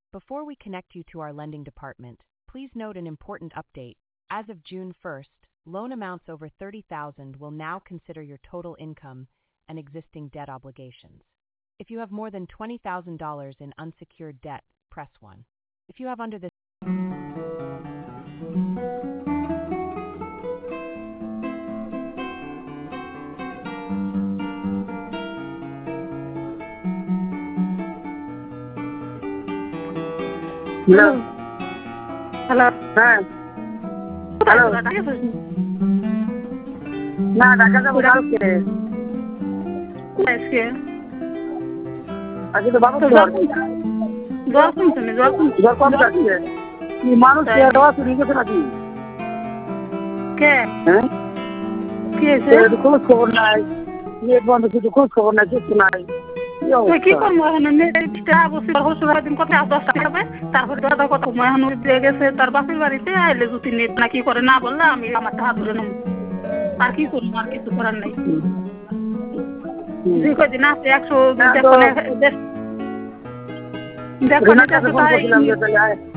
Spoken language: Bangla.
Before we connect you to our lending department, please note an important update. As of June 1st, loan amounts over $30,000 will now consider your total income and existing debt obligations. If you have more than $20,000 in unsecured debt, press 1. If you have under this hello hello হ্যাঁ হ্যালো না ঢাকা যাবো কালকে আজকে আজকে তো বাবু জ্বর কমছে না জ্বর কম যাচ্ছে কি মানুষ দেওয়া শুরু গেছে নাকি কে হ্যাঁ কি হয়েছে খোঁজ খবর নাই নেট বন্ধ কিছু খোঁজ খবর নাই কিছু নাই কি করবো এখন দিন কোথায় 10টা হবে তারপরে দাদা কত এখন দিয়ে গেছে তার বাপের বাড়িতে আইলে যদি নেট না কি করে না বললে আমি আমার হাত ধরে নেব আর কি করবো আর কিছু করার নাই যে কদিন আছে 100 দেখো